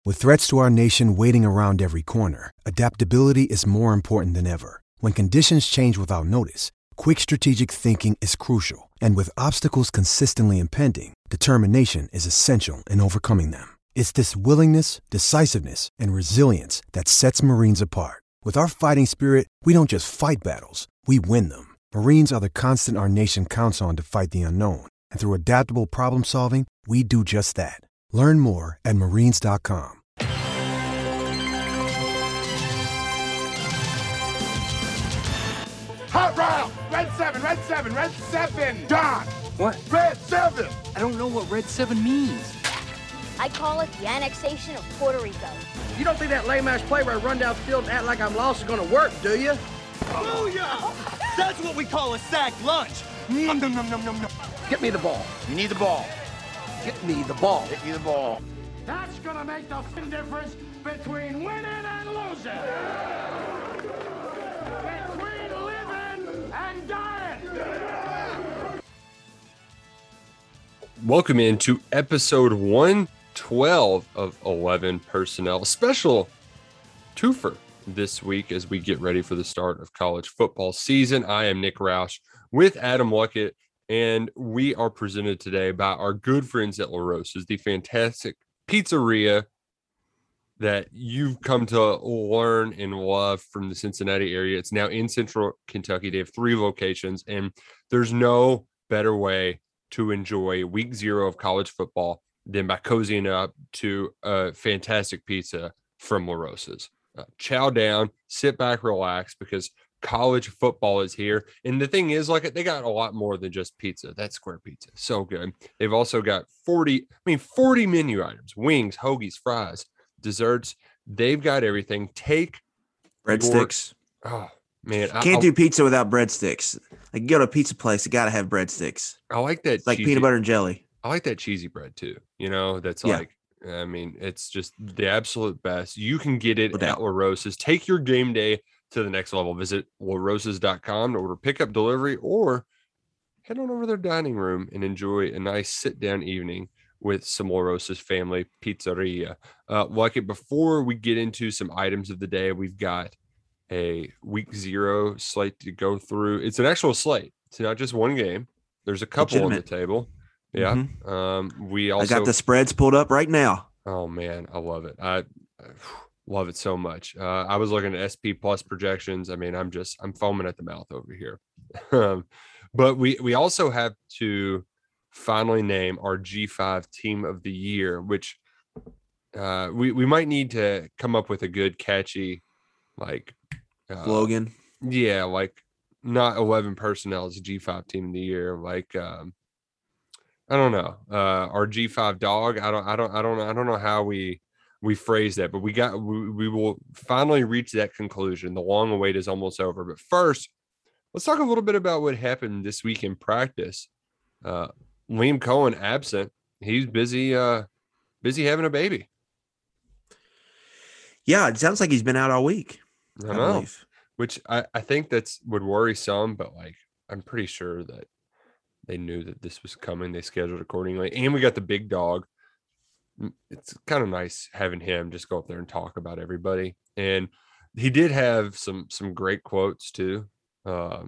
With threats to our nation waiting around every corner, adaptability is more important than ever. When conditions change without notice, quick strategic thinking is crucial. And with obstacles consistently impending, determination is essential in overcoming them. It's this willingness, decisiveness, and resilience that sets Marines apart. With our fighting spirit, we don't just fight battles, we win them. Marines are the constant our nation counts on to fight the unknown. And through adaptable problem solving, we do just that. Learn more at marines.com. Hot round! Red 7, red 7, red 7! Don! What? Red 7! I don't know what Red 7 means. I call it the annexation of Puerto Rico. You don't think that lame-ass play where I run down the field and act like I'm lost is gonna work, do you? Booyah! That's what we call a sack lunch. Nom, nom, nom, nom, nom, nom. Get me the ball. You need the ball. Get me the ball. Get me the ball. That's gonna make the difference between winning and losing. Between living and dying. Welcome into episode 112 of 11 Personnel. Special twofer this week as we get ready for the start of college football season. I am Nick Roush with Adam Luckett, and we are presented today by our good friends at La Rosa's, the fantastic pizzeria that you've come to learn and love from the Cincinnati area. It's now in Central Kentucky. They have 3 locations, and there's no better way to enjoy week 0 of college football than by cozying up to a fantastic pizza from La Rosa's. Chow down, sit back, relax, because college football is here. And the thing is, like, they got a lot more than just pizza. That square pizza, so good. They've also got 40 menu items: wings, hoagies, fries, desserts. They've got everything. Take breadsticks. Oh man, Can't do pizza without breadsticks. Like, you go to a pizza place, you got to have breadsticks. I like that. It's like peanut butter and jelly. I like that cheesy bread too. You know, that's like, I mean, it's just the absolute best. You can get it at La Rosa's. Take your game day to the next level. Visit larosas.com to order pickup, delivery, or head on over to their dining room and enjoy a nice sit-down evening with some La Rosa's family pizzeria. Lucky, before we get into some items of the day, we've got a week 0 slate to go through. It's an actual slate. It's not just one game. There's a couple on the table. Yeah. Mm-hmm. I got the spreads pulled up right now. Oh man, I love it. I love it so much. I was looking at SP plus projections. I mean, I'm foaming at the mouth over here. But we also have to finally name our G5 team of the year, which we might need to come up with a good catchy like slogan. Yeah, like not 11 personnel as a G5 team of the year. Like I don't know. Our G5 dog. I don't know how we phrase that, but we will finally reach that conclusion. The long wait is almost over. But first, let's talk a little bit about what happened this week in practice. Liam Cohen absent. He's busy having a baby. Yeah, it sounds like he's been out all week. I know. Which I think would worry some, but like I'm pretty sure that they knew that this was coming. They scheduled accordingly. And we got the big dog. It's kind of nice having him just go up there and talk about everybody. And he did have some great quotes too. My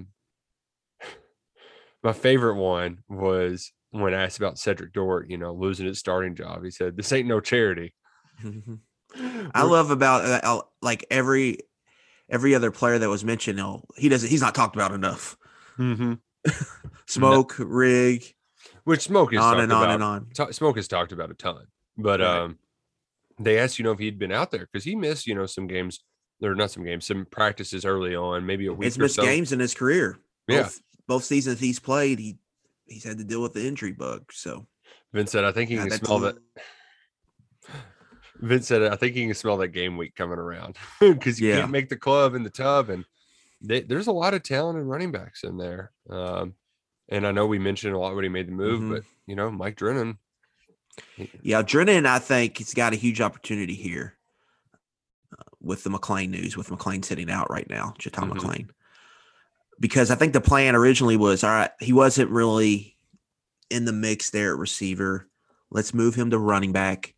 favorite one was when asked about Cedric Dort, losing his starting job. He said, "This ain't no charity." I love about like every other player that was mentioned. He's not talked about enough. Mm-hmm. Smoke, Rig, which Smoke is on and on and on. Smoke has talked about a ton, but right. They asked, if he'd been out there because he missed, some games, or not some games, some practices early on, maybe a week. He's missed games in his career. Yeah, both seasons he's played, he's had to deal with the injury bug. So Vince said, "I think he can smell that." Vince said, "I think he can smell that game week coming around because you can't make the club in the tub and." There's a lot of talent and running backs in there. And I know we mentioned a lot when he made the move, but, Mike Drennan. Drennan, I think he's got a huge opportunity here with the McClain news, with McClain sitting out right now, Chaton McClain. Because I think the plan originally was, all right, he wasn't really in the mix there at receiver. Let's move him to running back.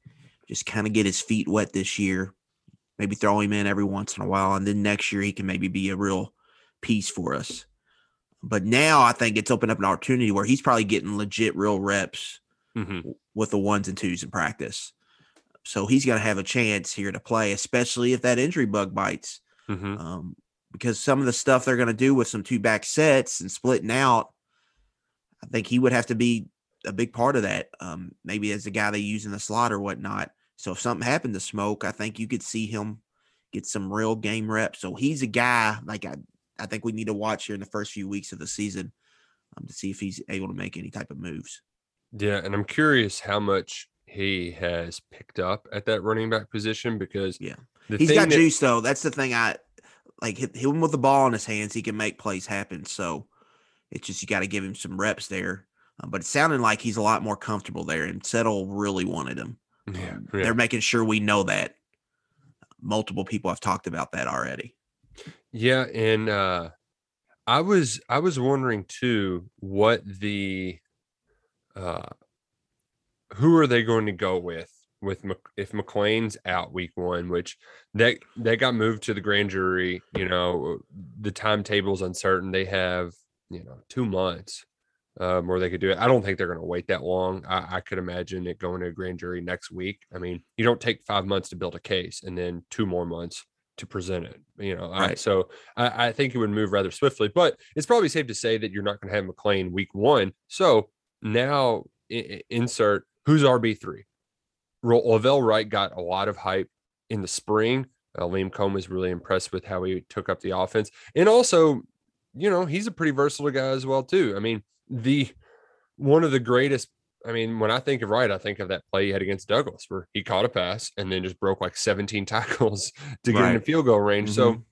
just kind of get his feet wet this year. Maybe throw him in every once in a while, and then next year he can maybe be a real piece for us. But now I think it's opened up an opportunity where he's probably getting legit real reps with the 1s and 2s in practice. So he's going to have a chance here to play, especially if that injury bug bites. Because some of the stuff they're going to do with some 2-back sets and splitting out, I think he would have to be a big part of that. Maybe as the guy they use in the slot or whatnot. So if something happened to Smoke, I think you could see him get some real game reps. So he's a guy like I think we need to watch here in the first few weeks of the season to see if he's able to make any type of moves. Yeah, and I'm curious how much he has picked up at that running back position because he's got juice though. That's the thing. I like him with the ball in his hands. He can make plays happen. So it's just you got to give him some reps there. But it sounded like he's a lot more comfortable there, and Settle really wanted him. They're making sure we know that. Multiple people have talked about that already. Yeah, and I was wondering too what the who are they going to go with if McClain's out week 1, which that got moved to the grand jury. The timetable's uncertain. They have 2 months where they could do it. I don't think they're going to wait that long. I could imagine it going to a grand jury next week. I mean, you don't take 5 months to build a case and then 2 more months to present it, Right. So I think it would move rather swiftly, but it's probably safe to say that you're not going to have McClain week 1. So now insert who's RB3. Lavelle Wright got a lot of hype in the spring. Liam Cohn was really impressed with how he took up the offense. And also, he's a pretty versatile guy as well too. I mean, one of the greatest, when I think of Wright, I think of that play he had against Douglas where he caught a pass and then just broke like 17 tackles to get in the field goal range. So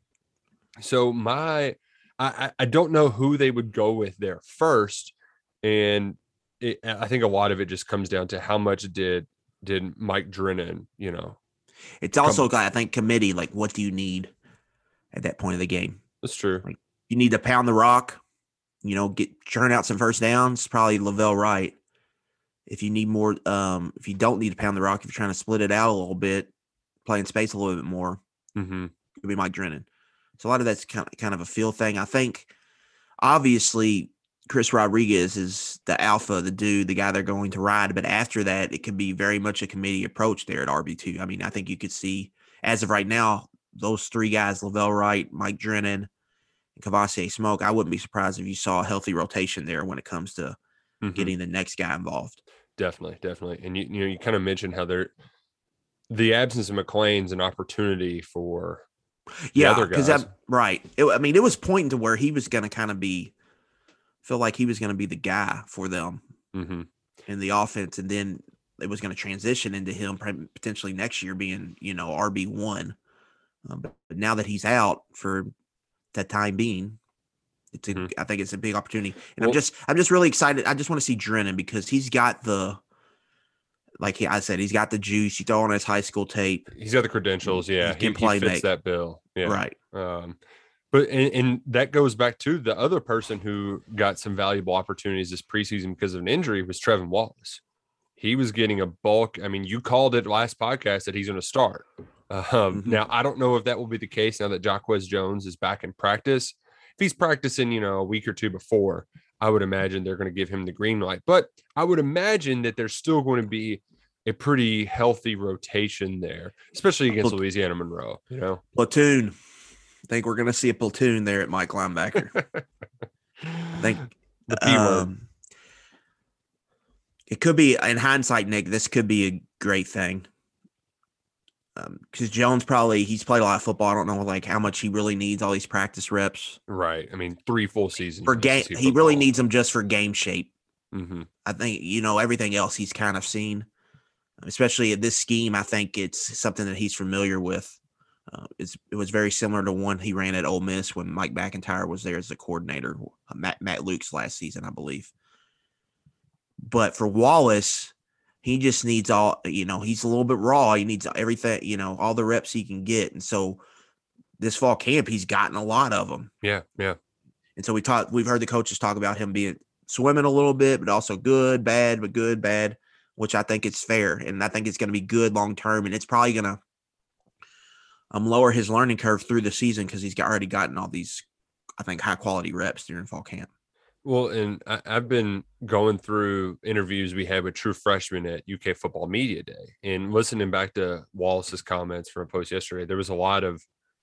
I don't know who they would go with there first. And I think a lot of it just comes down to how much did Mike Drennan, It's also, I think, committee, like what do you need at that point of the game? That's true. Like, you need to pound the rock, churn out some first downs, probably Lavelle Wright. If you need more, if you don't need to pound the rock, if you're trying to split it out a little bit, play in space a little bit more, it would be Mike Drennan. So a lot of that's kind of a feel thing. I think, obviously, Chris Rodriguez is the alpha, the dude, the guy they're going to ride. But after that, it could be very much a committee approach there at RB2. I think you could see, as of right now, those 3 guys, Lavelle Wright, Mike Drennan, and Kavosiey Smoke, I wouldn't be surprised if you saw a healthy rotation there when it comes to getting the next guy involved. Definitely. And you kind of mentioned how the absence of McClain's an opportunity for the other guys. Right. It was pointing to where he was going to kind of feel like he was going to be the guy for them in the offense. And then it was going to transition into him potentially next year being, RB1. But now that he's out for that time being, I think it's a big opportunity. And I'm just really excited. I just want to see Drennan because he's got like I said, he's got the juice. You throw on his high school tape. He's got the credentials. Yeah. He can play, he fits that bill. Yeah. Right. But and that goes back to the other person who got some valuable opportunities this preseason because of an injury was Trevin Wallace. He was getting a bulk. You called it last podcast that he's going to start. Now, I don't know if that will be the case now that Jacquez Jones is back in practice. If he's practicing, a week or 2 before, I would imagine they're going to give him the green light. But I would imagine that there's still going to be a pretty healthy rotation there, especially against Louisiana Monroe. Platoon. I think we're going to see a platoon there at Mike linebacker. I think the P word. It could be, in hindsight, Nick, this could be a great thing. Because Jones he's played a lot of football. I don't know how much he really needs all these practice reps. Right. 3 full seasons. For game, he really needs them just for game shape. I think, everything else he's kind of seen, especially at this scheme. I think it's something that he's familiar with. It was very similar to one he ran at Ole Miss when Mike McIntyre was there as the coordinator, Matt Luke's last season, I believe. But for Wallace, he just needs he's a little bit raw. He needs everything, all the reps he can get. And so this fall camp, he's gotten a lot of them. Yeah. And so we've heard the coaches talk about him being swimming a little bit, but also good, bad, but good, bad. which I think it's fair, and I think it's going to be good long term, and it's probably going to lower his learning curve through the season because he's already gotten all these, I think, high quality reps during fall camp. Well, and I've been going through interviews we had with true freshmen at UK Football Media Day, and listening back to Wallace's comments from a post yesterday, there was a lot of,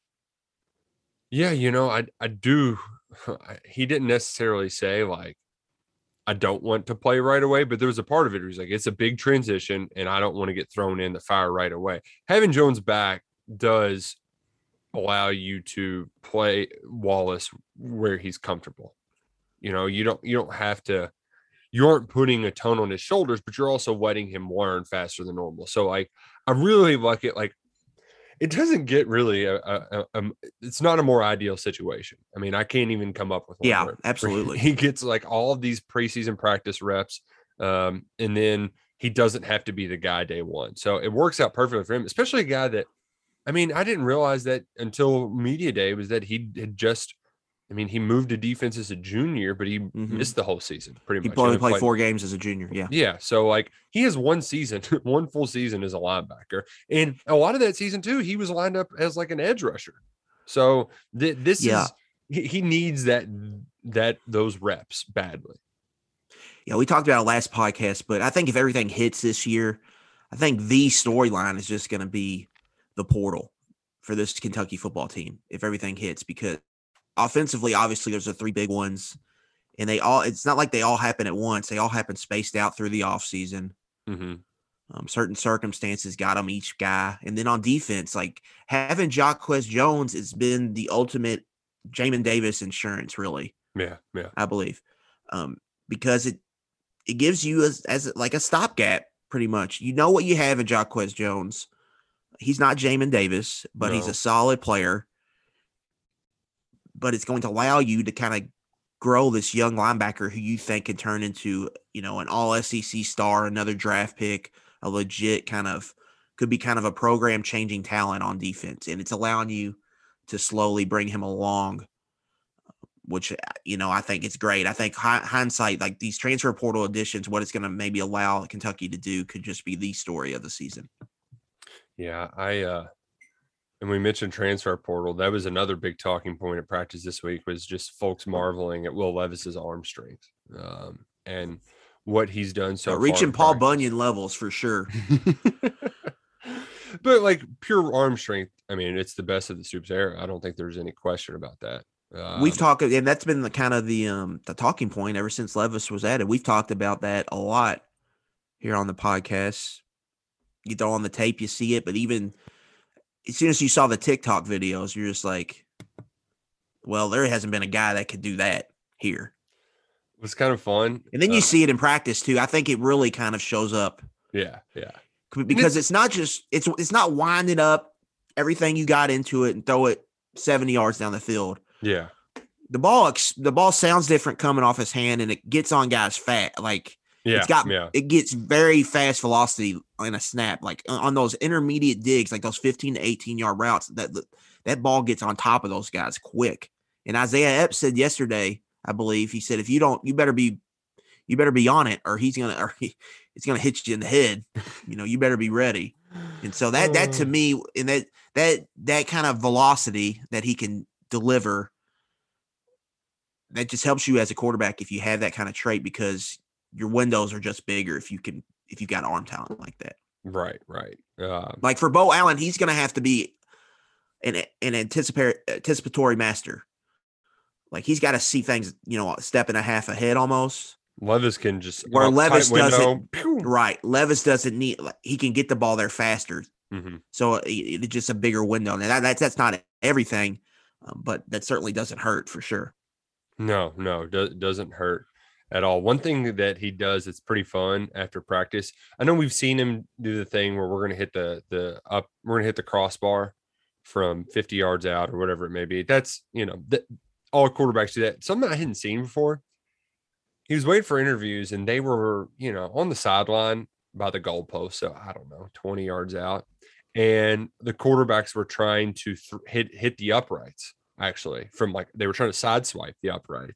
yeah, I do. He didn't necessarily say like, I don't want to play right away, but there was a part of it where he's like, it's a big transition and I don't want to get thrown in the fire right away. Having Jones back does allow you to play Wallace where he's comfortable. You don't have to, you aren't putting a ton on his shoulders, but you're also letting him learn faster than normal. So like, I really like it. Like, it doesn't get really it's not a more ideal situation. I mean, I can't even come up with one. Yeah, absolutely. He gets like all of these preseason practice reps, and then he doesn't have to be the guy day one. So it works out perfectly for him, especially a guy that, I mean, I didn't realize that until media day was that he had just, I mean, he moved to defense as a junior, but he missed the whole season pretty much. He only played 4 games as a junior. Yeah. Yeah. So like he has one full season as a linebacker. And a lot of that season too, he was lined up as like an edge rusher. So this is, he needs those reps badly. Yeah. We talked about it last podcast, but I think if everything hits this year, I think the storyline is just going to be the portal for this Kentucky football team. If everything hits, because offensively, obviously, there's the 3 big ones, and it's not like they all happen at once. They all happen spaced out through the offseason. Certain circumstances got them each guy. And then on defense, like having Jacquez Jones has been the ultimate Jamin Davis insurance, really. Yeah. I believe. Because it gives you as like a stopgap, pretty much. You know what you have in Jacquez Jones. He's not Jamin Davis, but he's a solid player. But it's going to allow you to kind of grow this young linebacker who you think can turn into, an all SEC star, another draft pick, a legit could be kind of a program changing talent on defense. And it's allowing you to slowly bring him along, which, I think it's great. I think hindsight, like these transfer portal additions, what it's going to maybe allow Kentucky to do could just be the story of the season. Yeah. And we mentioned transfer portal. That was another big talking point at practice this week, was just folks marveling at Will Levis's arm strength and what he's done so far. Reaching Paul Bunyan levels for sure. But like pure arm strength, I mean, it's the best of the Stoops era. I don't think there's any question about that. We've talked, and that's been the talking point ever since Levis was added. We've talked about that a lot here on the podcast. You throw on the tape, you see it, but even as soon as you saw the TikTok videos, you're just like, well, there hasn't been a guy that could do that here. It was kind of fun. And then you see it in practice too. I think it really kind of shows up. Yeah. Because it's not just, it's not winding up everything you got into it and throw it 70 yards down the field. Yeah. The ball sounds different coming off his hand, and it gets on guys fat. Like, it gets very fast velocity in a snap, like on those intermediate digs, like those 15 to 18 yard routes. That ball gets on top of those guys quick. And Isaiah Epps said yesterday, I believe, he said, if you don't, you better be on it, or it's gonna hit you in the head. You better be ready. And so that to me, and that kind of velocity that he can deliver, that just helps you as a quarterback if you have that kind of trait, because your windows are just bigger if you got arm talent like that. Right. Like for Bo Allen, he's going to have to be an anticipatory master. Like he's got to see things, a step and a half ahead almost. Levis can just where Levis doesn't. Right, Levis doesn't need. He can get the ball there faster. So it's just a bigger window. Now that's not everything, but that certainly doesn't hurt for sure. No, doesn't hurt at all. One thing that he does that's pretty fun after practice, I know we've seen him do the thing where we're going to hit we're going to hit the crossbar from 50 yards out or whatever it may be. That's, all quarterbacks do that. Something I hadn't seen before. He was waiting for interviews, and they were, on the sideline by the goalpost. So I don't know, 20 yards out. And the quarterbacks were trying to hit the uprights, actually, from they were trying to sideswipe the uprights.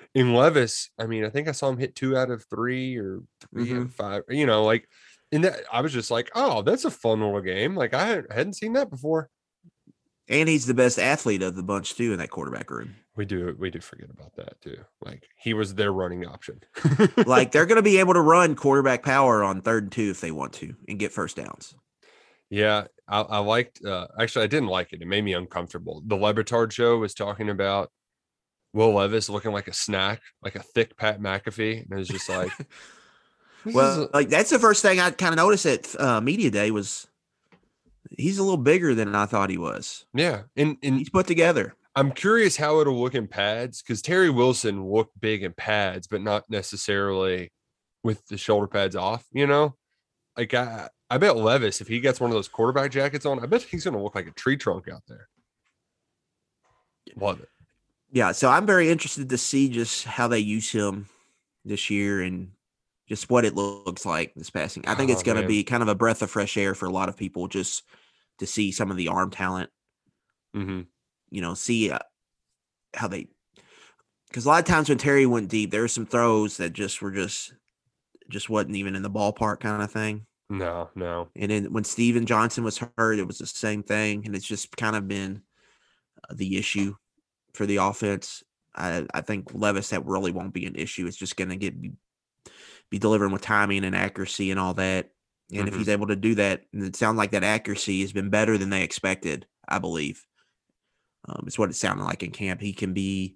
In Levis, I mean, I think I saw him hit 2 out of 3 or 3 out of 5. You know, like in that, I was just like, oh, that's a fun little game. Like I hadn't seen that before. And he's the best athlete of the bunch too in that quarterback room. We do forget about that too. Like he was their running option. Like they're going to be able to run quarterback power on 3rd and 2 if they want to and get first downs. Yeah, I liked. Actually, I didn't like it. It made me uncomfortable. The Le Batard show was talking about Will Levis looking like a snack, like a thick Pat McAfee, and it was just like, well, like that's the first thing I kind of noticed at media day was he's a little bigger than I thought he was. Yeah, and he's put together. I'm curious how it'll look in pads because Terry Wilson looked big in pads, but not necessarily with the shoulder pads off. You know, like I bet Levis, if he gets one of those quarterback jackets on, I bet he's going to look like a tree trunk out there. Love it. Yeah, so I'm very interested to see just how they use him this year and just what it looks like this passing. I think it's going to be kind of a breath of fresh air for a lot of people just to see some of the arm talent. Mm-hmm. You know, see how they – because a lot of times when Terry went deep, there were some throws that just wasn't even in the ballpark kind of thing. No. And then when Steven Johnson was hurt, it was the same thing, and it's just kind of been the issue for the offense. I think Levis, that really won't be an issue. It's just going to be delivering with timing and accuracy and all that. And if he's able to do that, and it sounds like that accuracy has been better than they expected, I believe. It's what it sounded like in camp. He can be,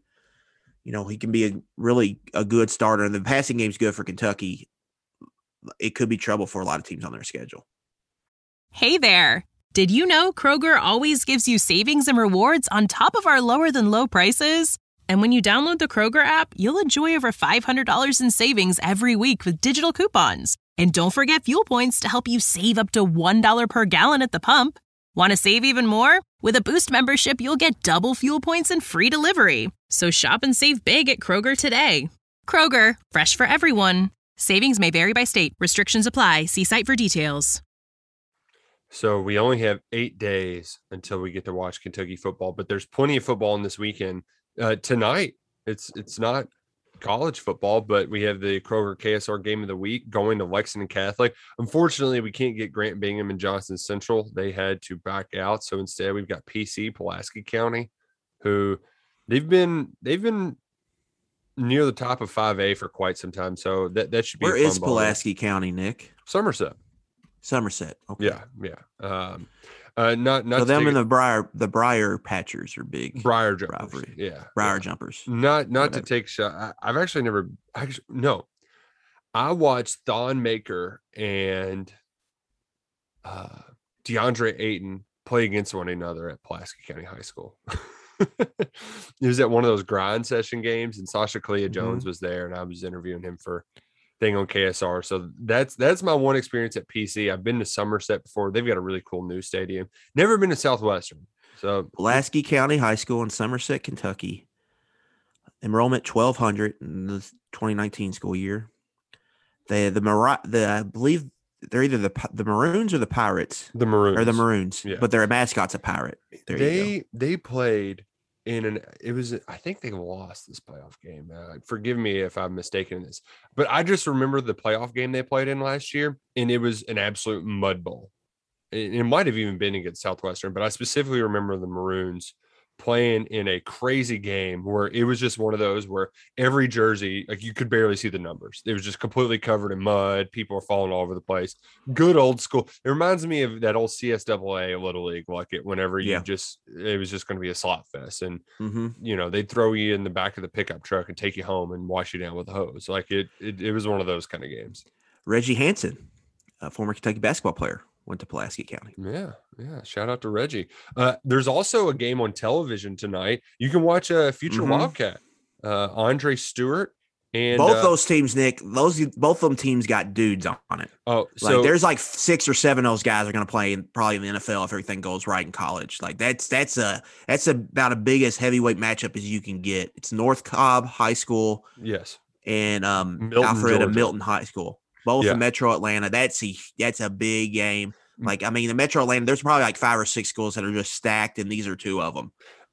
a good starter. And the passing game's good for Kentucky. It could be trouble for a lot of teams on their schedule. Hey there. Did you know Kroger always gives you savings and rewards on top of our lower than low prices? And when you download the Kroger app, you'll enjoy over $500 in savings every week with digital coupons. And don't forget fuel points to help you save up to $1 per gallon at the pump. Want to save even more? With a Boost membership, you'll get double fuel points and free delivery. So shop and save big at Kroger today. Kroger, fresh for everyone. Savings may vary by state. Restrictions apply. See site for details. So we only have 8 days until we get to watch Kentucky football, but there's plenty of football in this weekend. Tonight, it's not college football, but we have the Kroger KSR game of the week going to Lexington Catholic. Unfortunately, we can't get Grant Bingham and Johnson Central. They had to back out. So instead we've got PC, Pulaski County, who they've been near the top of 5A for quite some time. So that should be Where is Pulaski County, Nick? Somerset. Okay. Yeah. Not so them and the Briar Patchers are big. Briar jumpers. Rivalry. Yeah. Briar jumpers. Not to take shot. I've actually never I watched Thon Maker and DeAndre Ayton play against one another at Pulaski County High School. It was at one of those grind session games, and Sasha Kalia Jones was there, and I was interviewing him for thing on KSR. So that's my one experience at PC. I've been to Somerset before. They've got a really cool new stadium. Never been to Southwestern. So Pulaski County High School in Somerset, Kentucky. Enrollment 1,200 in the 2019 school year. I believe they're either the Maroons or the Pirates. The Maroons. Or the Maroons. Yeah. But their mascot's a pirate. They played I think they lost this playoff game. Forgive me if I'm mistaken in this, but I just remember the playoff game they played in last year, and it was an absolute mud bowl. It might have even been against Southwestern, but I specifically remember the Maroons playing in a crazy game where it was just one of those where every jersey, like you could barely see the numbers. It was just completely covered in mud. People were falling all over the place. Good old school. It reminds me of that old CSAA Little League, like it whenever it was just going to be a slot fest. And, they'd throw you in the back of the pickup truck and take you home and wash you down with a hose. Like it was one of those kind of games. Reggie Hansen, a former Kentucky basketball player, went to Pulaski County. Yeah. Shout out to Reggie. There's also a game on television tonight. You can watch a future Wildcat, Andre Stewart, and both those teams, Nick. Both of them teams got dudes on it. Oh, so there's like 6 or 7 of those guys are going to play probably in the NFL if everything goes right in college. Like that's about the biggest heavyweight matchup as you can get. It's North Cobb High School, yes, and Milton, Alfred Milton High School. Both in Metro Atlanta. That's a big game. Like, I mean, the Metro Atlanta, there's probably like 5 or 6 schools that are just stacked, and these are 2 of them.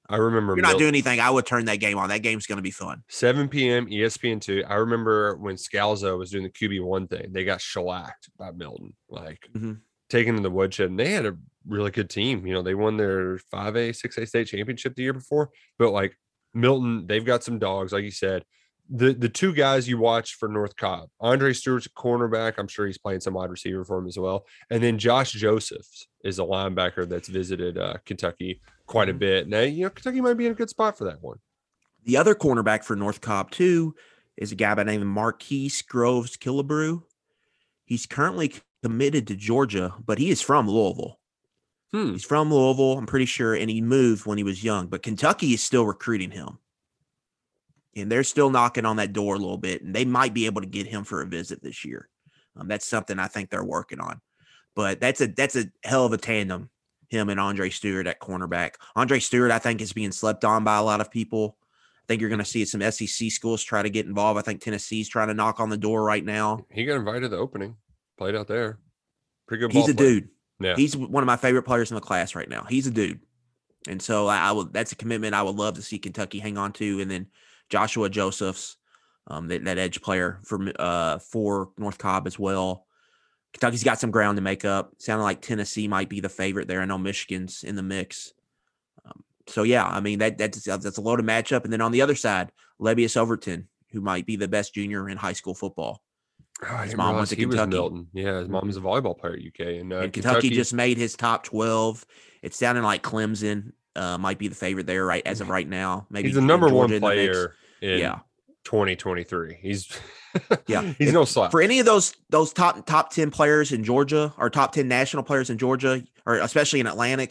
I remember If you're not doing anything, I would turn that game on. That game's going to be fun. 7 p.m. ESPN2. I remember when Scalzo was doing the QB1 thing, they got shellacked by Milton, like taken to the woodshed, and they had a really good team. They won their 5A, 6A state championship the year before, but like Milton, they've got some dogs, like you said. The two guys you watch for North Cobb, Andre Stewart's a cornerback. I'm sure he's playing some wide receiver for him as well. And then Josh Josephs is a linebacker that's visited Kentucky quite a bit. Now, Kentucky might be in a good spot for that one. The other cornerback for North Cobb, too, is a guy by the name of Marquise Groves Killebrew. He's currently committed to Georgia, but he is from Louisville. He's from Louisville, I'm pretty sure, and he moved when he was young. But Kentucky is still recruiting him. And they're still knocking on that door a little bit, and they might be able to get him for a visit this year. That's something I think they're working on. But that's a hell of a tandem, him and Andre Stewart at cornerback. Andre Stewart, I think, is being slept on by a lot of people. I think you're going to see some SEC schools try to get involved. I think Tennessee's trying to knock on the door right now. He got invited to the opening, played out there. Pretty good. He's a player. Dude. Yeah, he's one of my favorite players in the class right now. He's a dude, and so that's a commitment I would love to see Kentucky hang on to. And then Joshua Josephs, that edge player for North Cobb as well. Kentucky's got some ground to make up. Sounded like Tennessee might be the favorite there. I know Michigan's in the mix. So yeah, I mean that's a loaded matchup. And then on the other side, Levius Overton, who might be the best junior in high school football. His mom went to Kentucky. Milton. Yeah, his mom is a volleyball player at UK, and Kentucky just made his top 12. It's sounding like Clemson might be the favorite there as of right now. Maybe he's the number Georgia one player in 2023. He's he's no slouch. For any of those top 10 players in Georgia, or top 10 national players in Georgia, or especially in Atlanta,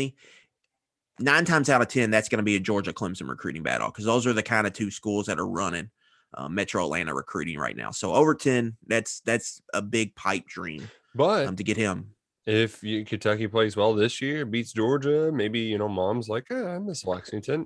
9 times out of 10, that's going to be a Georgia Clemson recruiting battle, because those are the kind of two schools that are running Metro Atlanta recruiting right now. So Overton, that's a big pipe dream, but to get him. If Kentucky plays well this year, beats Georgia, maybe mom's like, I miss Lexington.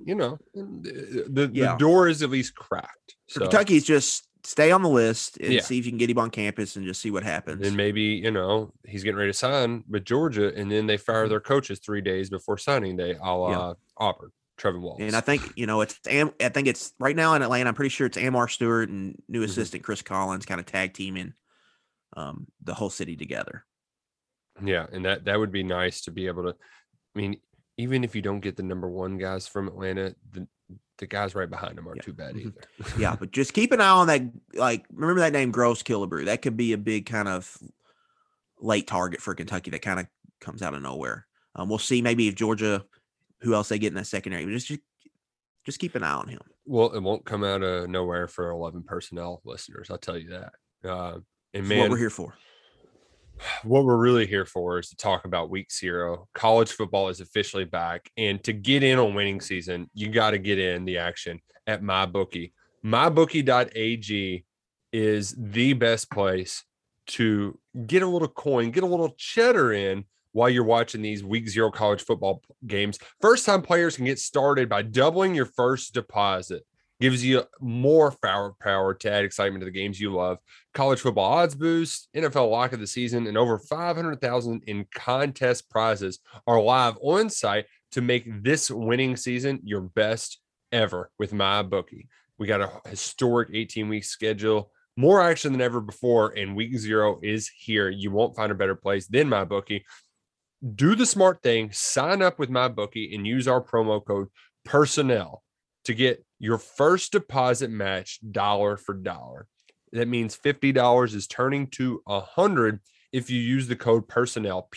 The door is at least cracked. So Kentucky's just stay on the list and see if you can get him on campus and just see what happens. And maybe he's getting ready to sign with Georgia, and then they fire their coaches 3 days before signing day, a la Auburn. Trevin Wallace. And I think, it's right now in Atlanta, I'm pretty sure it's Amar Stewart and new assistant Chris Collins kind of tag teaming the whole city together. Yeah, and that would be nice to be able to, even if you don't get the number one guys from Atlanta, the guys right behind them aren't too bad either. Yeah, but just keep an eye on that. Like, remember that name, Gross Killebrew. That could be a big kind of late target for Kentucky that kind of comes out of nowhere. We'll see maybe if Georgia, who else they get in that secondary. Just keep an eye on him. Well, it won't come out of nowhere for 11 personnel listeners. I'll tell you that. And man, what we're here for. What we're really here for is to talk about week 0. College football is officially back. And to get in on winning season, you got to get in the action at MyBookie. MyBookie.ag is the best place to get a little coin, get a little cheddar in while you're watching these week 0 college football games. First time players can get started by doubling your first deposit. Gives you more power to add excitement to the games you love. College football odds boost, NFL lock of the season, and over 500,000 in contest prizes are live on site to make this winning season your best ever with MyBookie. We got a historic 18-week schedule, more action than ever before, and week 0 is here. You won't find a better place than MyBookie. Do the smart thing, sign up with MyBookie, and use our promo code PERSONNEL to get your first deposit match $1 for $1. That means $50 is turning to $100 if you use the code PERSONNEL,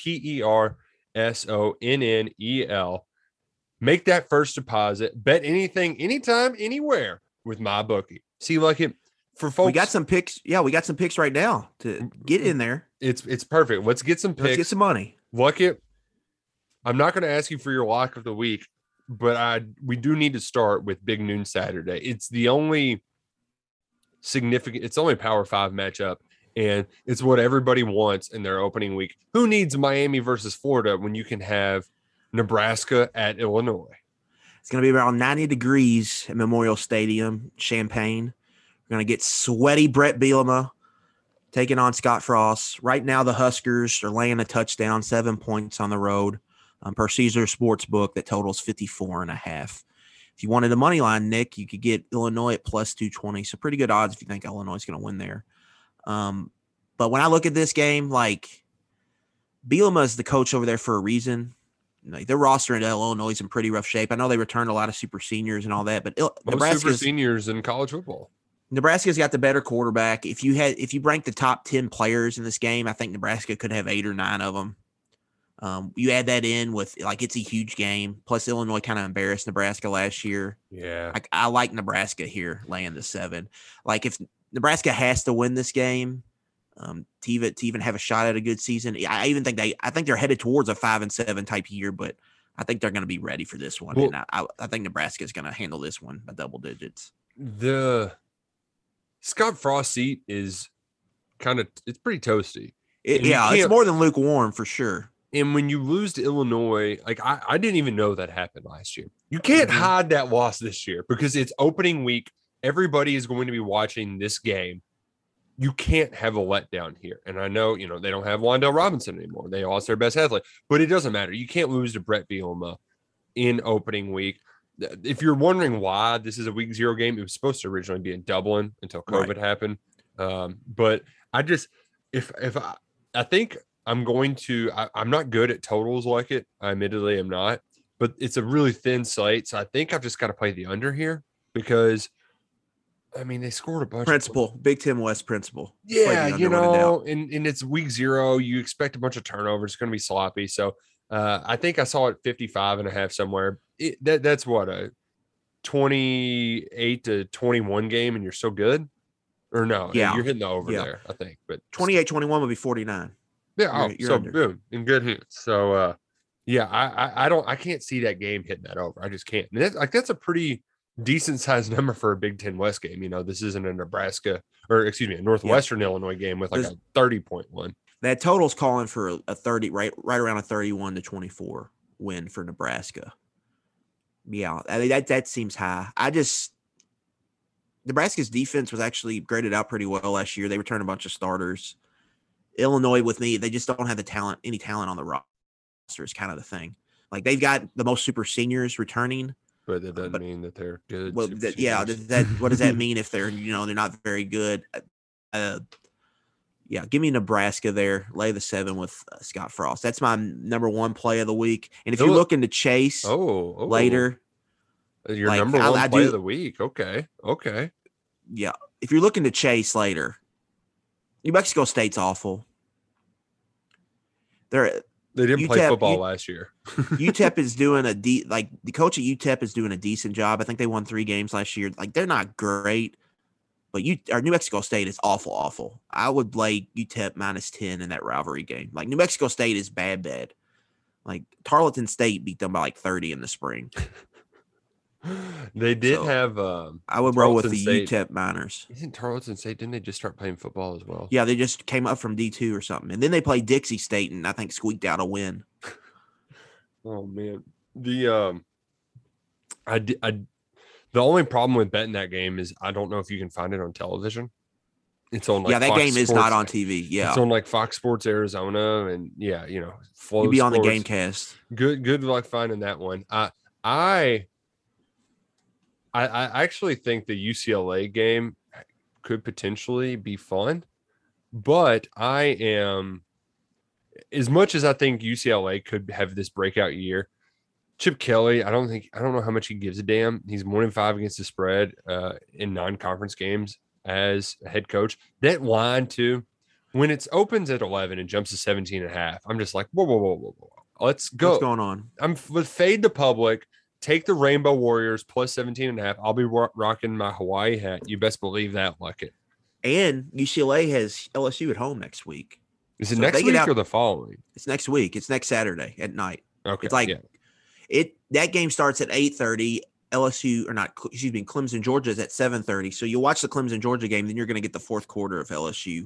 PERSONNEL. Make that first deposit. Bet anything, anytime, anywhere with MyBookie. See, like it for folks. We got some picks. Yeah, we got some picks right now to get in there. It's perfect. Let's get some picks. Let's get some money. Look it. I'm not going to ask you for your lock of the week, but we do need to start with Big Noon Saturday. It's the only it's only Power 5 matchup, and it's what everybody wants in their opening week. Who needs Miami versus Florida when you can have Nebraska at Illinois? It's going to be around 90 degrees at Memorial Stadium, Champaign. We're going to get sweaty Brett Bielema taking on Scott Frost. Right now, the Huskers are laying a touchdown, 7 points on the road. per Caesar Sportsbook. That totals 54.5. If you wanted a money line, Nick, you could get Illinois at plus 220. So pretty good odds if you think Illinois is going to win there. But when I look at this game, like Bielema is the coach over there for a reason. Like their roster in Illinois is in pretty rough shape. I know they returned a lot of super seniors and all that, but Nebraska's super seniors in college football. Nebraska's got the better quarterback. If you rank the top 10 players in this game, I think Nebraska could have 8 or 9 of them. You add that in with like it's a huge game. Plus Illinois kind of embarrassed Nebraska last year. Yeah, I like Nebraska here laying the 7. Like if Nebraska has to win this game, to even have a shot at a good season, I think they're headed towards a 5-7 type year, but I think they're going to be ready for this one. Well, and I think Nebraska is going to handle this one by double digits. The Scott Frost seat is it's pretty toasty. It's more than lukewarm for sure. And when you lose to Illinois, like I didn't even know that happened last year. You can't hide that loss this year because it's opening week. Everybody is going to be watching this game. You can't have a letdown here. And I know, they don't have Wan'Dale Robinson anymore. They lost their best athlete, but it doesn't matter. You can't lose to Brett Bielema in opening week. If you're wondering why this is a week 0 game, it was supposed to originally be in Dublin until COVID happened. But I just, I think I'm going to, I'm not good at totals like it. I admittedly am not, but it's a really thin slate. So I think I've just got to play the under here because they scored a bunch. Big Ten West principle. Yeah, and it's week 0. You expect a bunch of turnovers. It's going to be sloppy. So I think I saw it 55.5 somewhere. That's what, a 28-21 game, and you're so good? Or no? Yeah, you're hitting the over there, I think. But 28-21 would be 49. Yeah, boom, in good hands. So I can't see that game hitting that over. I just can't. And that's a pretty decent sized number for a Big Ten West game. This isn't a Northwestern Illinois game with like a 30.1. That total's calling for a 30, right around a 31-24 win for Nebraska. Yeah, that seems high. Nebraska's defense was actually graded out pretty well last year. They returned a bunch of starters. Illinois, with me, they just don't have any talent on the roster is kind of the thing. Like they've got the most super seniors returning. But that doesn't mean that they're good. Well, what does that mean if they're not very good? Give me Nebraska there. Lay the 7 with Scott Frost. That's my number 1 play of the week. And if you're looking to chase later, your number 1 play of the week. Okay. Yeah, if you're looking to chase later, New Mexico State's awful. They didn't play football last year. UTEP is doing the coach at UTEP is doing a decent job. I think they won 3 games last year. Like they're not great, but New Mexico State is awful. I would play UTEP -10 in that rivalry game. Like New Mexico State is bad. Like Tarleton State beat them by like 30 in the spring. They did have. I would roll with the UTEP Miners. Isn't Tarleton State? Didn't they just start playing football as well? Yeah, they just came up from D2 or something, and then they played Dixie State, and I think squeaked out a win. Oh man, the only problem with betting that game is I don't know if you can find it on television. It's on that Fox game Sports. Is not on TV. Yeah, it's on like Fox Sports Arizona, and Flow you'd be Sports. On the GameCast. Good luck finding that one. I actually think the UCLA game could potentially be fun, but I am, as much as I think UCLA could have this breakout year, Chip Kelly, I don't know how much he gives a damn. He's 1-5 against the spread in non-conference games as a head coach. That line too, when it opens at 11 and jumps to 17.5, I'm just like, whoa. Let's go. What's going on? Let's fade the public. Take the Rainbow Warriors plus 17.5. I'll be rocking my Hawaii hat. You best believe that, like it. And UCLA has LSU at home next week. Is it next week or the following? It's next week. It's next Saturday at night. Okay. It's like that game starts at 8:30. Clemson, Georgia is at 7:30. So you watch the Clemson, Georgia game, then you're going to get the fourth quarter of LSU,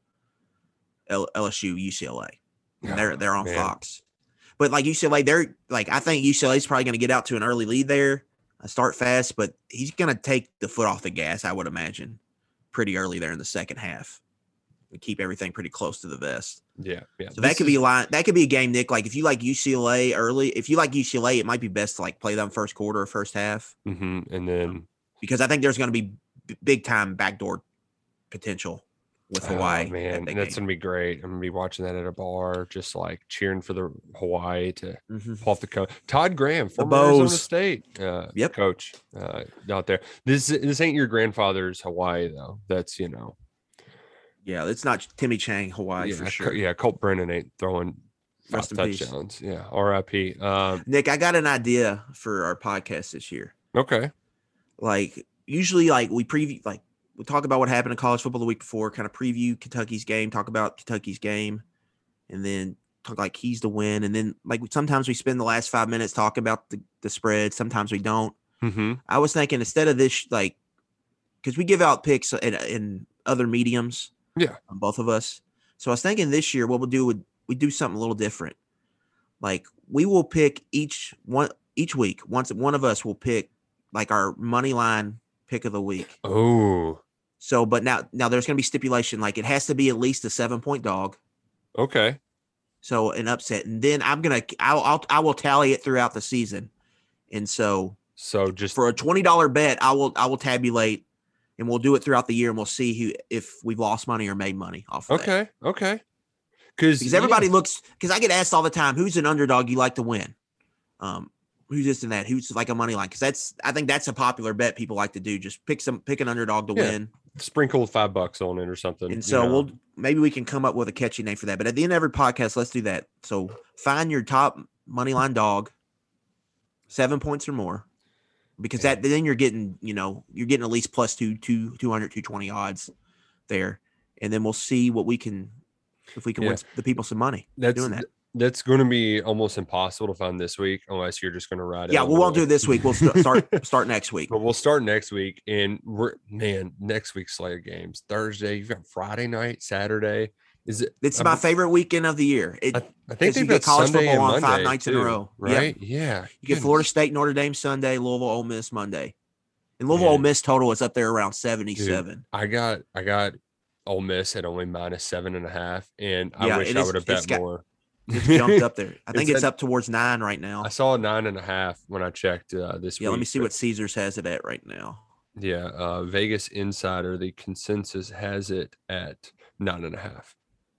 UCLA. And they're on Fox. But like UCLA, I think UCLA is probably going to get out to an early lead there, start fast, but he's going to take the foot off the gas, I would imagine, pretty early there in the second half and keep everything pretty close to the vest. Yeah. So that could be a line. That could be a game, Nick. Like if you like UCLA early, it might be best to like play them first quarter or first half. Mm-hmm. And then because I think there's going to be big time backdoor potential with Hawaii. Man, that's going to be great. I'm going to be watching that at a bar, just like cheering for the Hawaii to pull off the coach. Todd Graham, former Arizona State coach out there. This ain't your grandfather's Hawaii, though. That's, Yeah, it's not Timmy Chang, Hawaii for sure. Yeah, Colt Brennan ain't throwing 5 touchdowns. Peace. Yeah, R.I.P. Nick, I got an idea for our podcast this year. Okay. Like, usually, like, we talk about what happened in college football the week before, kind of preview Kentucky's game, talk about Kentucky's game, and then talk like keys to win. And then, like, sometimes we spend the last 5 minutes talking about the spread. Sometimes we don't. Mm-hmm. I was thinking instead of this, like, because we give out picks in other mediums. Yeah. Both of us. So I was thinking this year, what we'll do we do something a little different. Like we will pick each week. One of us will pick like our money line pick of the week. Oh. So, but now there's going to be stipulation. Like it has to be at least a 7-point dog. Okay. So an upset. And then I will tally it throughout the season. And so just for a $20 bet, I will tabulate. And we'll do it throughout the year, and we'll see if we've lost money or made money off of that. Okay. Because everybody looks – because I get asked all the time, who's an underdog you like to win? Who's this and that? Who's like a money line? Because I think that's a popular bet people like to do. Just pick an underdog to win. Sprinkle $5 on it or something. And so maybe we can come up with a catchy name for that. But at the end of every podcast, let's do that. So find your top money line dog, 7 points or more. Because then you're getting at least plus 220 odds there. And then we'll see if we can win the people some money doing that. That's going to be almost impossible to find this week unless you're just going to ride it. Yeah, we won't do it this week. We'll start next week. But we'll start next week. And next week's slate of games. Thursday, you've got Friday night, Saturday. It's my favorite weekend of the year. I think they've got college Sunday football and on Monday 5 nights too, in a row. Right? Yeah. You get Florida State, Notre Dame Sunday, Louisville, Ole Miss Monday. And Louisville, Ole Miss total is up there around 77. Dude, I got Ole Miss at only -7.5, and I wish I would have bet more. It's jumped up there. I think it's up towards 9 right now. I saw a 9.5 when I checked this week. Yeah, let me see what Caesars has it at right now. Yeah, Vegas Insider, the consensus has it at 9.5.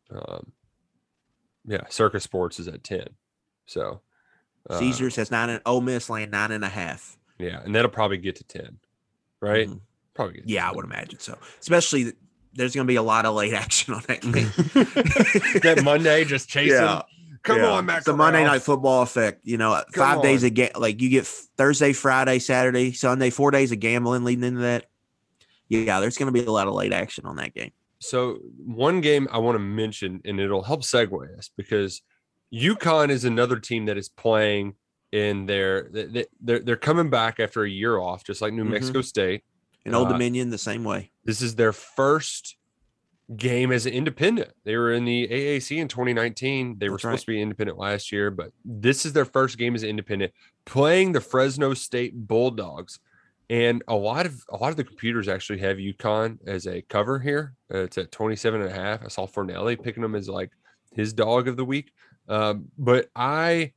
Circus Sports is at 10. So Caesars has 9 and Ole Miss laying 9.5. Yeah, and that'll probably get to 10, right? Mm-hmm. Probably get to 10. I would imagine so. Especially there's going to be a lot of late action on that game. That Monday just chasing. Yeah. Come on, Mac. The Monday Night Football effect. 5 days of like you get Thursday, Friday, Saturday, Sunday, 4 days of gambling leading into that. Yeah, there's going to be a lot of late action on that game. So one game I want to mention, and it'll help segue us because UConn is another team that is playing in they're coming back after a year off, just like New Mexico State. And Old Dominion the same way. This is their first game as an independent. They were in the AAC in 2019. They were supposed to be independent last year, but this is their first game as an independent playing the Fresno State Bulldogs. And a lot of the computers actually have UConn as a cover here. It's at 27.5. I saw Fornelli picking them as like his dog of the week. But I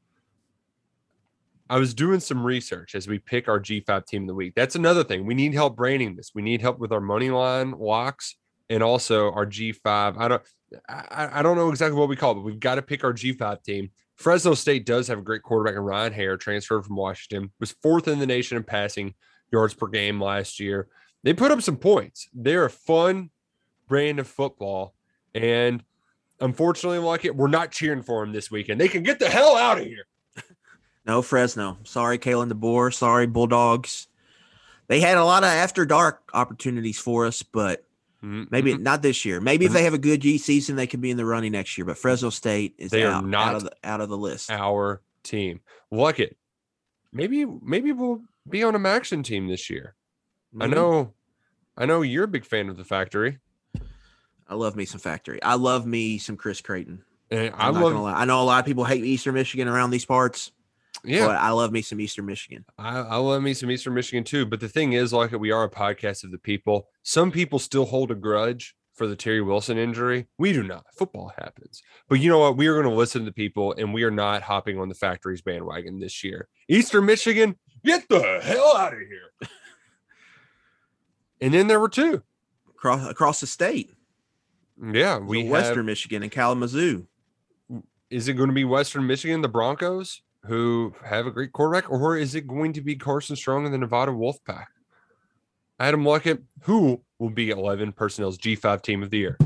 was doing some research as we pick our G5 team of the week. That's another thing. We need help branding this. We need help with our money line locks and also our G5. I don't know exactly what we call it, but we've got to pick our G5 team. Fresno State does have a great quarterback in Ryan Hare, transferred from Washington, was 4th in the nation in passing yards per game last year. They put up some points. They're a fun brand of football. And unfortunately, we're not cheering for them this weekend. They can get the hell out of here. No, Fresno. Sorry, Kalen DeBoer. Sorry, Bulldogs. They had a lot of after dark opportunities for us, but maybe not this year. Maybe if they have a good G season, they could be in the running next year. But Fresno State is out of the list. Our team. Like it. Maybe we'll be on a Maction team this year. Mm-hmm. I know you're a big fan of the Factory. I love me some Factory. I love me some Chris Creighton. And I know a lot of people hate Eastern Michigan around these parts. Yeah, but I love me some Eastern Michigan. I love me some Eastern Michigan too. But the thing is, we are a podcast of the people. Some people still hold a grudge for the Terry Wilson injury. We do not. Football happens. But you know what? We are going to listen to people, and we are not hopping on the Factories bandwagon this year. Eastern Michigan, get the hell out of here. And then there were two. Across the state. Yeah. We have Western Michigan and Kalamazoo. Is it going to be Western Michigan, the Broncos, who have a great quarterback, or is it going to be Carson Strong and the Nevada Wolfpack? Adam Luckett, who will be 11 Personnel's G5 Team of the Year?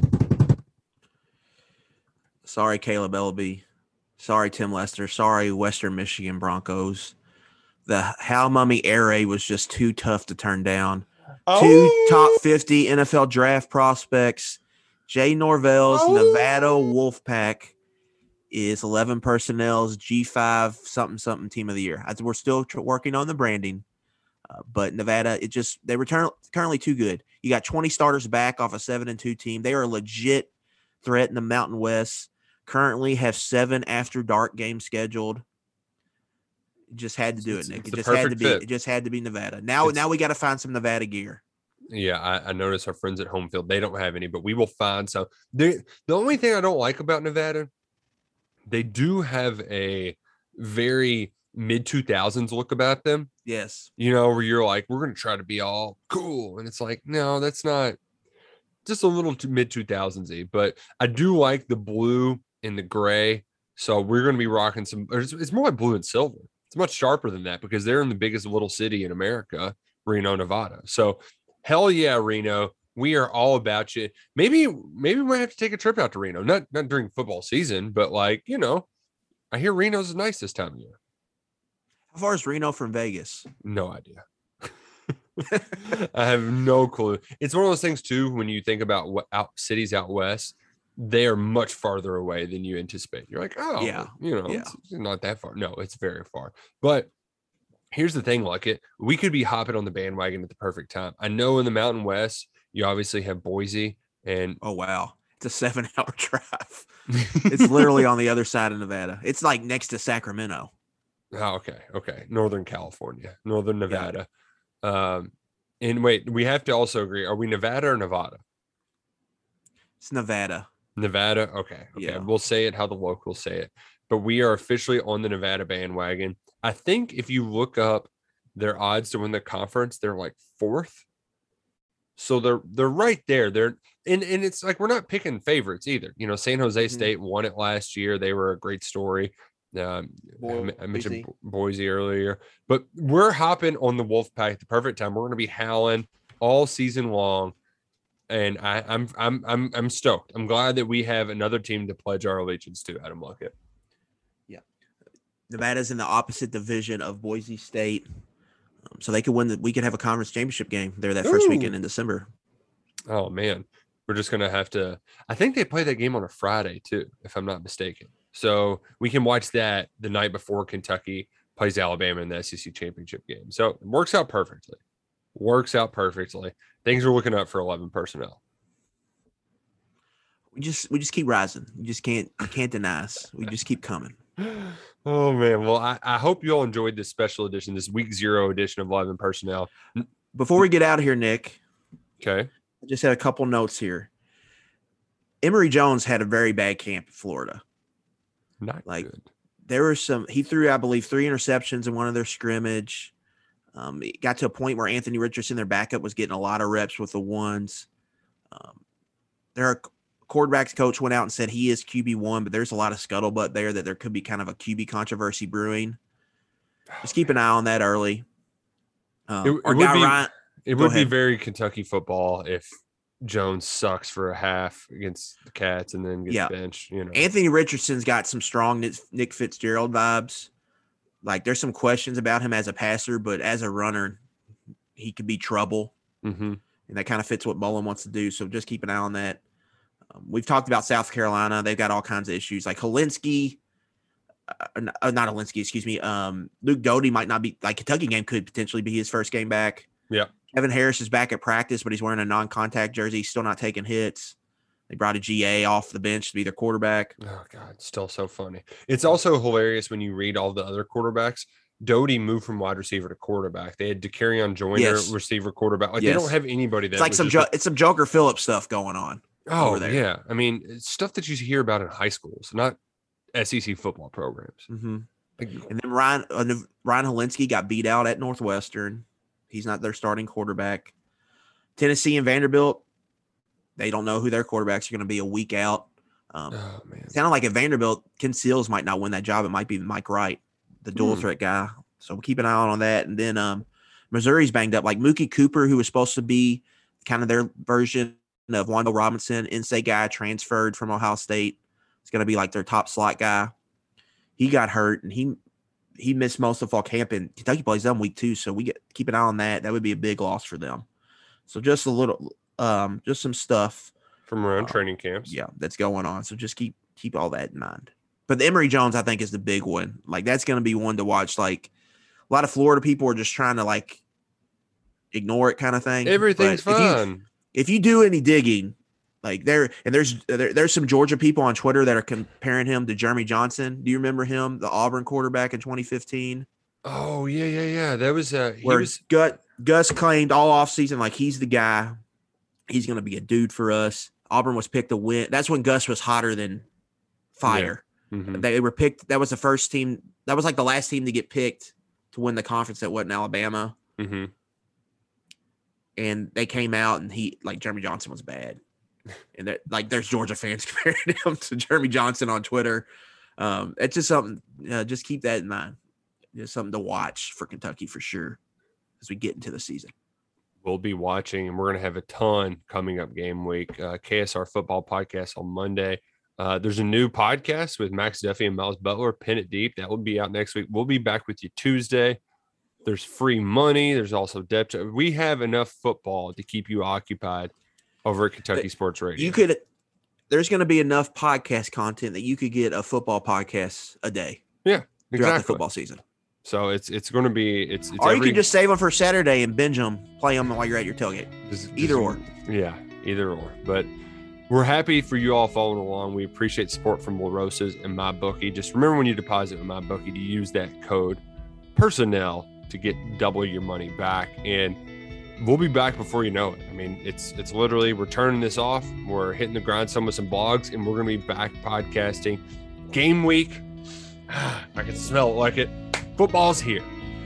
Sorry, Caleb Ellaby. Sorry, Tim Lester. Sorry, Western Michigan Broncos. The Hal Mummy Air Raid was just too tough to turn down. Oh. 2 top 50 NFL draft prospects. Jay Norvell's Nevada Wolfpack is 11 Personnel's G5 something Team of the Year. We're still working on the branding. But Nevada, they were currently too good. You got 20 starters back off a 7-2 team. They are a legit threat in the Mountain West. Currently have 7 after dark games scheduled. Just had to do it, Nick. It just had to be Nevada. Now we got to find some Nevada gear. Yeah, I noticed our friends at Home Field, they don't have any, but we will find some. The only thing I don't like about Nevada, they do have a very mid-2000s look about them. Yes. You know, where you're like, we're going to try to be all cool. And it's like, no, that's not, just a little mid-2000s-y. But I do like the blue and the gray. So we're going to be rocking some, it's more like blue and silver. It's much sharper than that because they're in the biggest little city in America, Reno, Nevada. So hell yeah, Reno. We are all about you. Maybe we might have to take a trip out to Reno. Not during football season, but like, you know, I hear Reno's nice this time of year. How far is Reno from Vegas? No idea. I have no clue. It's one of those things too, when you think about cities out west, they are much farther away than you anticipate. You're like, oh, yeah, you know, yeah. It's not that far. No, it's very far. But here's the thing, Luckett, we could be hopping on the bandwagon at the perfect time. I know in the Mountain West, you obviously have Boise and oh wow, it's a 7-hour drive. It's literally on the other side of Nevada. It's like next to Sacramento. Oh, okay. Northern California, Northern Nevada. Yeah. And wait, we have to also agree. Are we Nevada or Nevada? It's Nevada. Nevada. Okay. Yeah. We'll say it how the locals say it. But we are officially on the Nevada bandwagon. I think if you look up their odds to win the conference, they're like 4th. So they're right there. They're and it's like we're not picking favorites either. You know, San Jose State won it last year. They were a great story. I mentioned Boise earlier, but we're hopping on the Wolfpack at the perfect time. We're going to be howling all season long, and I'm stoked. I'm glad that we have another team to pledge our allegiance to. Adam Luckett. Yeah, Nevada's in the opposite division of Boise State, so they could win. We could have a conference championship game there that first weekend in December. Oh man, we're just going to have to. I think they play that game on a Friday too, if I'm not mistaken. So we can watch that the night before Kentucky plays Alabama in the SEC championship game. So it works out perfectly. Things are looking up for 11 personnel. We just keep rising. You can't deny us. We just keep coming. Oh man. Well, I hope you all enjoyed this special edition, this week 0 edition of 11 personnel. Before we get out of here, Nick. Okay. I just had a couple notes here. Emory Jones had a very bad camp in Florida. Not like good. There were he threw, I believe, 3 interceptions in one of their scrimmage. It got to a point where Anthony Richardson, their backup, was getting a lot of reps with the ones. Their quarterbacks coach went out and said he is QB1, but there's a lot of scuttlebutt there that there could be kind of a QB controversy brewing. Just keep an eye on that early. It would be very Kentucky football if Jones sucks for a half against the Cats and then gets benched. You know, Anthony Richardson's got some strong Nick Fitzgerald vibes. Like there's some questions about him as a passer, but as a runner, he could be trouble. Mm-hmm. And that kind of fits what Mullen wants to do. So just keep an eye on that. We've talked about South Carolina. They've got all kinds of issues like Luke Doty might not be like Kentucky game could potentially be his first game back. Yeah. Kevin Harris is back at practice, but he's wearing a non-contact jersey. He's still not taking hits. They brought a GA off the bench to be their quarterback. Oh, God, it's still so funny. It's also hilarious when you read all the other quarterbacks. Doty moved from wide receiver to quarterback. They had DeCarrion Joyner, receiver quarterback. Like they don't have anybody that it's like some Joker Phillips stuff going on. Oh, yeah. I mean, it's stuff that you hear about in high schools, not SEC football programs. Mm-hmm. And then Ryan Helinski got beat out at Northwestern. He's not their starting quarterback. Tennessee and Vanderbilt, they don't know who their quarterbacks are going to be a week out. It sounded like at Vanderbilt, Ken Seals might not win that job. It might be Mike Wright, the dual threat guy. So we'll keep an eye on that. And then Missouri's banged up. Like Mookie Cooper, who was supposed to be kind of their version of Wando Robinson, in-state guy, transferred from Ohio State. It's going to be like their top slot guy. He got hurt, and he missed most of fall camp, and Kentucky plays them week 2, so keep an eye on that. That would be a big loss for them. So just a little, just some stuff from around training camps. Yeah, that's going on. So just keep all that in mind. But the Emory Jones, I think, is the big one. Like that's going to be one to watch. Like a lot of Florida people are just trying to like ignore it, kind of thing. Everything's fun. If you do any digging. Like there's some Georgia people on Twitter that are comparing him to Jeremy Johnson. Do you remember him, the Auburn quarterback in 2015? Oh yeah. That was Gus claimed all offseason like he's the guy. He's going to be a dude for us. Auburn was picked to win. That's when Gus was hotter than fire. Yeah. Mm-hmm. They were picked. That was the first team. That was like the last team to get picked to win the conference that wasn't Alabama. Mm-hmm. And they came out and Jeremy Johnson was bad. And there's Georgia fans comparing him to Jeremy Johnson on Twitter. It's just something. Just keep that in mind. It's something to watch for Kentucky for sure as we get into the season. We'll be watching, and we're going to have a ton coming up game week. KSR Football Podcast on Monday. There's a new podcast with Max Duffy and Miles Butler, Pin It Deep. That will be out next week. We'll be back with you Tuesday. There's free money. There's also depth. We have enough football to keep you occupied over at Kentucky Sports Radio. There's going to be enough podcast content that you could get a football podcast a day. Yeah, exactly. Throughout the football season. So it's going to be it's. Or you can just save them for Saturday and binge them, play them while you're at your tailgate. Either or. Yeah, either or. But we're happy for you all following along. We appreciate support from La Rosa's and MyBookie. Just remember when you deposit with MyBookie to use that code personnel to get double your money back, and we'll be back before you know it. I mean, it's literally we're turning this off. We're hitting the grindstone with some blogs, and we're going to be back podcasting game week. I can smell it like it. Football's here.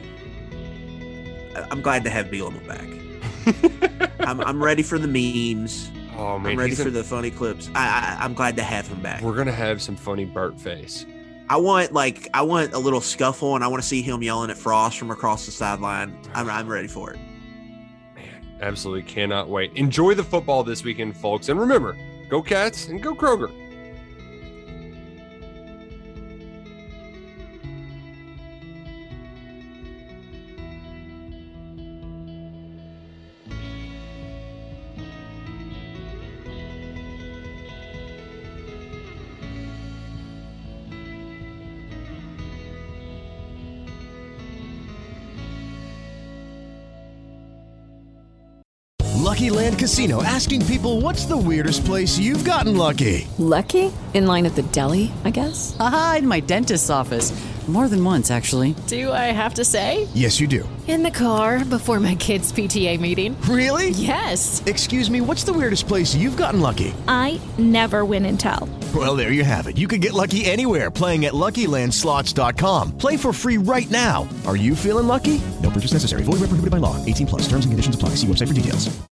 I'm glad to have Bielema back. I'm ready for the memes. Oh man, I'm ready for the funny clips. I'm glad to have him back. We're gonna have some funny Burt face. I want a little scuffle, and I want to see him yelling at Frost from across the sideline. I'm ready for it. Man, absolutely cannot wait. Enjoy the football this weekend, folks, and remember, go Cats and go Kroger. Lucky Land Casino, asking people, what's the weirdest place you've gotten lucky? Lucky? In line at the deli, I guess? Aha, in my dentist's office. More than once, actually. Do I have to say? Yes, you do. In the car before my kids' PTA meeting. Really? Yes. Excuse me, what's the weirdest place you've gotten lucky? I never win and tell. Well, there you have it. You can get lucky anywhere, playing at LuckyLandSlots.com. Play for free right now. Are you feeling lucky? No purchase necessary. Void where prohibited by law. 18+. Terms and conditions apply. See website for details.